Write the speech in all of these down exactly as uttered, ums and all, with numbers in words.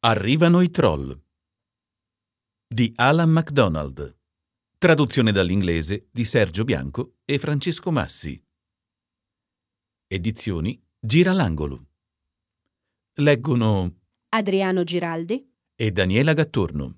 Arrivano i troll di Alan MacDonald, traduzione dall'inglese di Sergio Bianco e Francesco Massi. Edizioni Giralangolo. Leggono Adriano Giraldi e Daniela Gattorno.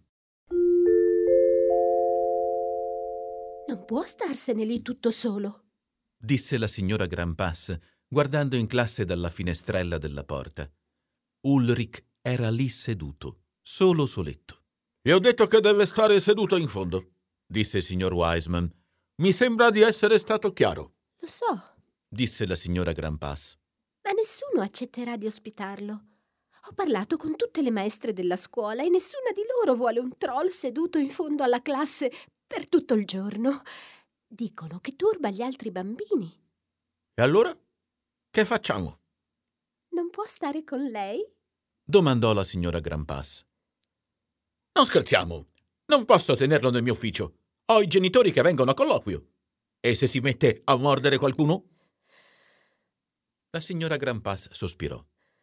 Non può starsene lì tutto solo, disse la signora Grand'Pass guardando in classe dalla finestrella della porta. Ulrich era lì seduto, solo soletto. «Vi ho detto che deve stare seduto in fondo», disse il signor Wiseman. «Mi sembra di essere stato chiaro». Lo so, disse la signora Grand'Pass. ma nessuno accetterà di ospitarlo. Ho parlato con tutte le maestre della scuola e nessuna di loro vuole un troll seduto in fondo alla classe per tutto il giorno. Dicono che turba gli altri bambini. «E allora? Che facciamo?» Non può stare con lei? domandò la signora Grand'Pass. «Non scherziamo! Non posso tenerlo nel mio ufficio. Ho i genitori che vengono a colloquio. E se si mette a mordere qualcuno?» La signora Grand'Pass sospirò.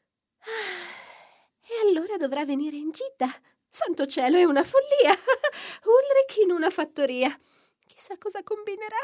E allora dovrà venire in gita. Santo cielo, è una follia! Ulrich in una fattoria. Chissà cosa combinerà.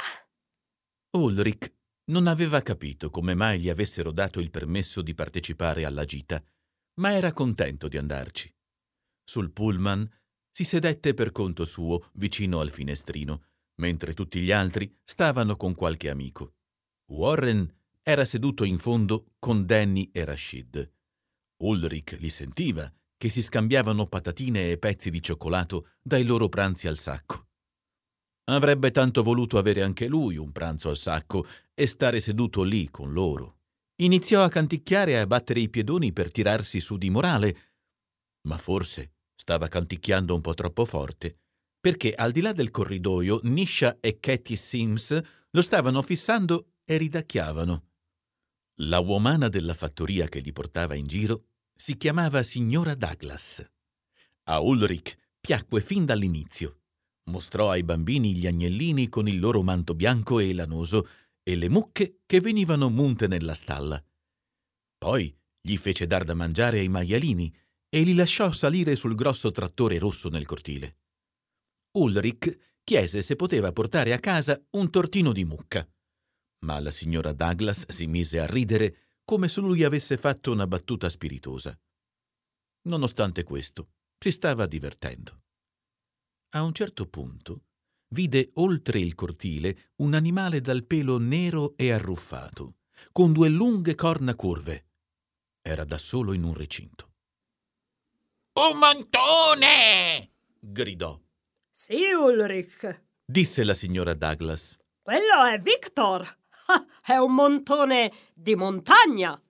Ulrich non aveva capito come mai gli avessero dato il permesso di partecipare alla gita, ma era contento di andarci. Sul pullman si sedette per conto suo vicino al finestrino, mentre tutti gli altri stavano con qualche amico. Warren era seduto in fondo con Danny e Rashid. Ulrich li sentiva che si scambiavano patatine e pezzi di cioccolato dai loro pranzi al sacco. Avrebbe tanto voluto avere anche lui un pranzo al sacco e stare seduto lì con loro. Iniziò a canticchiare e a battere i piedoni per tirarsi su di morale, ma forse stava canticchiando un po' troppo forte, perché al di là del corridoio Nisha e Katie Sims lo stavano fissando e ridacchiavano. La uomana della fattoria che li portava in giro si chiamava signora Douglas. A Ulrich piacque fin dall'inizio. Mostrò ai bambini gli agnellini con il loro manto bianco e lanoso e le mucche che venivano munte nella stalla. Poi gli fece dar da mangiare ai maialini e li lasciò salire sul grosso trattore rosso nel cortile. Ulrich chiese se poteva portare a casa un tortino di mucca, ma la signora Douglas si mise a ridere come se lui avesse fatto una battuta spiritosa. Nonostante questo, si stava divertendo. A un certo punto vide oltre il cortile un animale dal pelo nero e arruffato, con due lunghe corna curve. Era da solo in un recinto. «Un montone!» gridò. «Sì, Ulrich», disse la signora Douglas. «Quello è Victor. Ah, è un montone di montagna».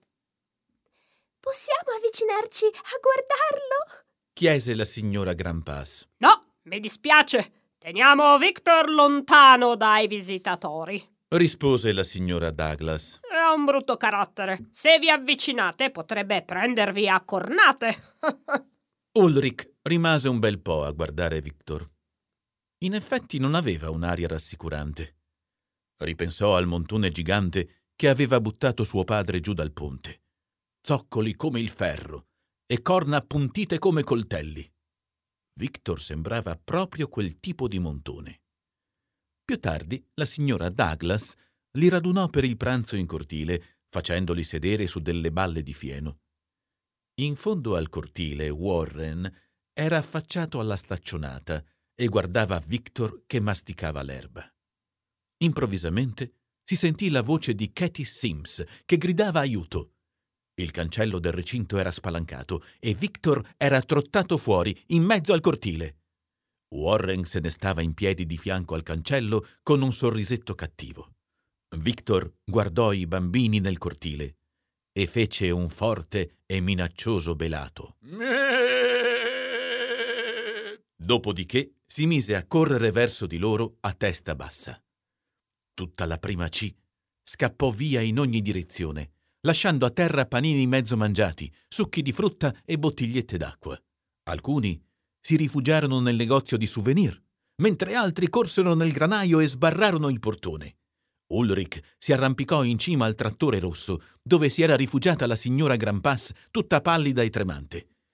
Possiamo avvicinarci a guardarlo? chiese la signora Grand'Pass. «No, mi dispiace. Teniamo Victor lontano dai visitatori», rispose la signora Douglas. «È un brutto carattere. Se vi avvicinate potrebbe prendervi a cornate». Ulrich rimase un bel po' a guardare Victor. In effetti non aveva un'aria rassicurante. Ripensò al montone gigante che aveva buttato suo padre giù dal ponte. Zoccoli come il ferro e corna appuntite come coltelli. Victor sembrava proprio quel tipo di montone. Più tardi la signora Douglas li radunò per il pranzo in cortile, facendoli sedere su delle balle di fieno. In fondo al cortile Warren era affacciato alla staccionata e guardava Victor che masticava l'erba. Improvvisamente si sentì la voce di Katie Sims che gridava aiuto. Il cancello del recinto era spalancato e Victor era trottato fuori in mezzo al cortile. Warren se ne stava in piedi di fianco al cancello con un sorrisetto cattivo. Victor guardò i bambini nel cortile e fece un forte e minaccioso belato. Dopodiché si mise a correre verso di loro a testa bassa. Tutta la prima C scappò via in ogni direzione, lasciando a terra panini mezzo mangiati, succhi di frutta e bottigliette d'acqua. Alcuni si rifugiarono nel negozio di souvenir, mentre altri corsero nel granaio e sbarrarono il portone. Ulrich si arrampicò in cima al trattore rosso, dove si era rifugiata la signora Grand'Pass, tutta pallida e tremante.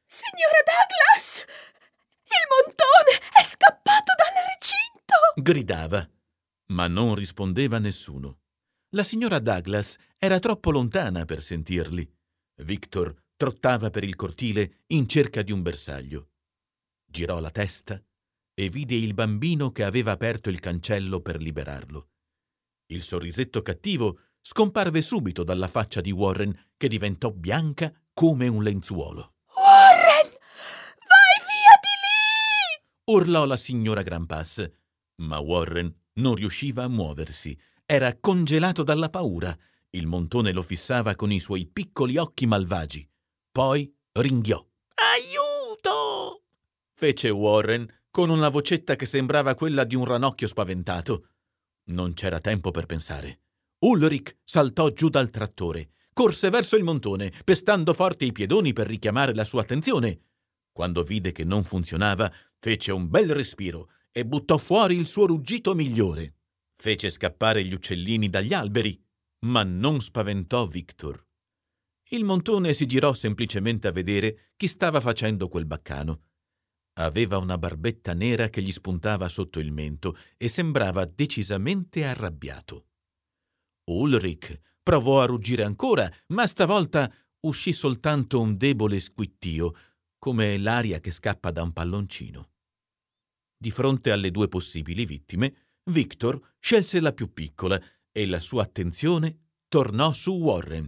Signora Douglas! Il montone è scappato dal recinto! Gridava, ma non rispondeva nessuno. La signora Douglas era troppo lontana per sentirli. Victor trottava per il cortile in cerca di un bersaglio. Girò la testa e vide il bambino che aveva aperto il cancello per liberarlo. Il sorrisetto cattivo scomparve subito dalla faccia di Warren, che diventò bianca come un lenzuolo. Warren! Vai via di lì! Urlò la signora Grandpass, ma Warren non riusciva a muoversi. Era congelato dalla paura. Il montone lo fissava con i suoi piccoli occhi malvagi. Poi ringhiò. «Aiuto!» fece Warren con una vocetta che sembrava quella di un ranocchio spaventato. Non c'era tempo per pensare. Ulrich saltò giù dal trattore, corse verso il montone, pestando forte i piedoni per richiamare la sua attenzione. Quando vide che non funzionava, fece un bel respiro e buttò fuori il suo ruggito migliore. Fece scappare gli uccellini dagli alberi, ma non spaventò Victor. Il montone si girò semplicemente a vedere chi stava facendo quel baccano. Aveva una barbetta nera che gli spuntava sotto il mento e sembrava decisamente arrabbiato. Ulrich provò a ruggire ancora, ma stavolta uscì soltanto un debole squittio, come l'aria che scappa da un palloncino. Di fronte alle due possibili vittime, Victor scelse la più piccola e la sua attenzione tornò su Warren.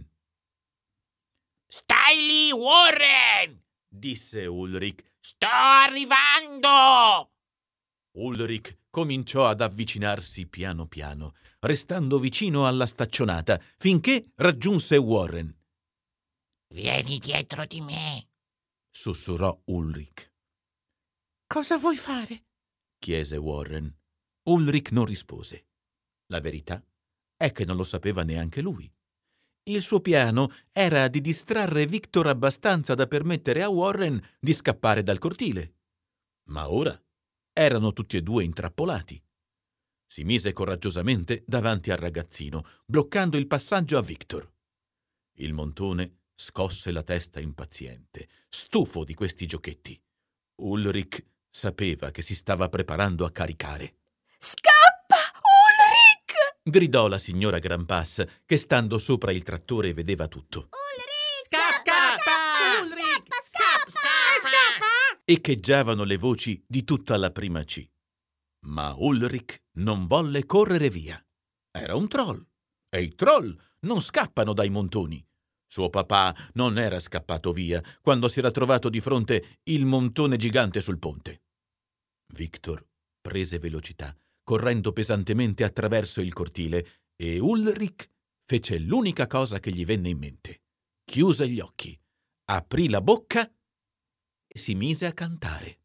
«Stai lì, Warren!» disse Ulrich. «Sto arrivando!» Ulrich cominciò ad avvicinarsi piano piano, restando vicino alla staccionata, finché raggiunse Warren. «Vieni dietro di me!» sussurrò Ulrich. «Cosa vuoi fare?» chiese Warren. Ulrich non rispose. La verità è che non lo sapeva neanche lui. Il suo piano era di distrarre Victor abbastanza da permettere a Warren di scappare dal cortile. Ma ora erano tutti e due intrappolati. Si mise coraggiosamente davanti al ragazzino, bloccando il passaggio a Victor. Il montone scosse la testa impaziente, stufo di questi giochetti. Ulrich sapeva che si stava preparando a caricare. Scappa, Ulrich! Gridò la signora Grandpass, che stando sopra il trattore vedeva tutto. Ulrich! Scappa! Ulrich! Scappa! Scappa! Echeggiavano le voci di tutta la prima C. Ma Ulrich non volle correre via. Era un troll. E i troll non scappano dai montoni. Suo papà non era scappato via quando si era trovato di fronte il montone gigante sul ponte. Victor prese velocità, correndo pesantemente attraverso il cortile, e Ulrich fece l'unica cosa che gli venne in mente. Chiuse gli occhi, aprì la bocca e si mise a cantare.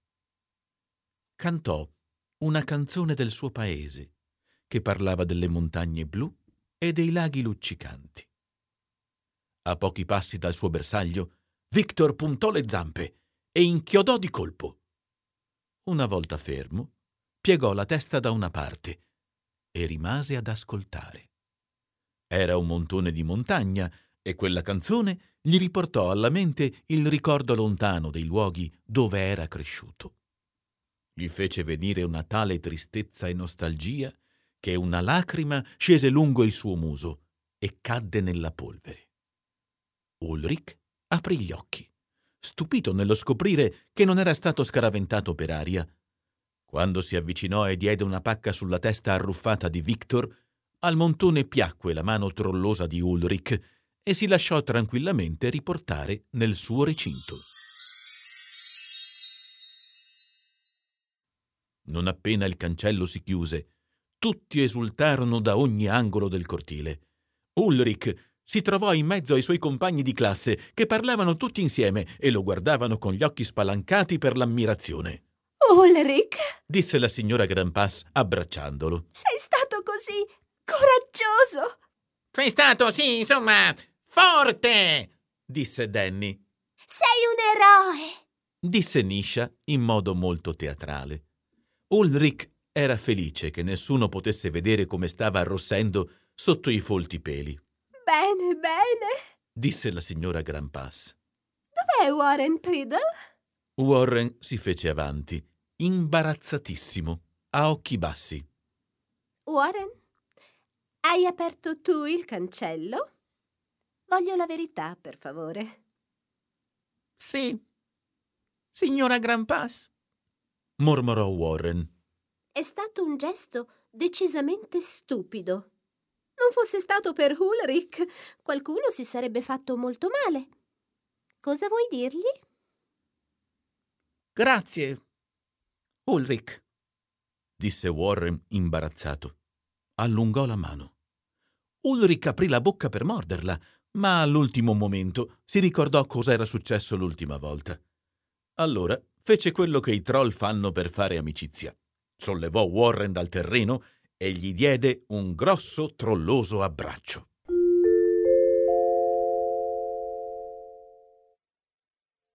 Cantò una canzone del suo paese, che parlava delle montagne blu e dei laghi luccicanti. A pochi passi dal suo bersaglio, Victor puntò le zampe e inchiodò di colpo. Una volta fermo, piegò la testa da una parte e rimase ad ascoltare. Era un montone di montagna e quella canzone gli riportò alla mente il ricordo lontano dei luoghi dove era cresciuto. Gli fece venire una tale tristezza e nostalgia che una lacrima scese lungo il suo muso e cadde nella polvere. Ulrich aprì gli occhi, stupito nello scoprire che non era stato scaraventato per aria. Quando si avvicinò e diede una pacca sulla testa arruffata di Victor, al montone piacque la mano trollosa di Ulrich e si lasciò tranquillamente riportare nel suo recinto. Non appena il cancello si chiuse, tutti esultarono da ogni angolo del cortile. Ulrich si trovò in mezzo ai suoi compagni di classe, che parlavano tutti insieme e lo guardavano con gli occhi spalancati per l'ammirazione. Ulrich, disse la signora Grandpass abbracciandolo. sei stato così coraggioso. Sei stato, sì, insomma, forte! disse Danny. Sei un eroe, disse Nisha in modo molto teatrale. Ulrich era felice che nessuno potesse vedere come stava arrossendo sotto i folti peli. Bene, bene. Disse la signora Grandpass. Dov'è è Warren Priddle? Warren si fece avanti, imbarazzatissimo, a occhi bassi. Warren, hai aperto tu il cancello? Voglio la verità, per favore. Sì, signora Grandpass, Mormorò Warren. È stato un gesto decisamente stupido. Non fosse stato per Ulrich, qualcuno si sarebbe fatto molto male. Cosa vuoi dirgli? Grazie, Ulrich, disse Warren imbarazzato. Allungò la mano. Ulrich aprì la bocca per morderla, ma all'ultimo momento si ricordò cosa era successo l'ultima volta. Allora fece quello che i troll fanno per fare amicizia. Sollevò Warren dal terreno e gli diede un grosso, trolloso abbraccio.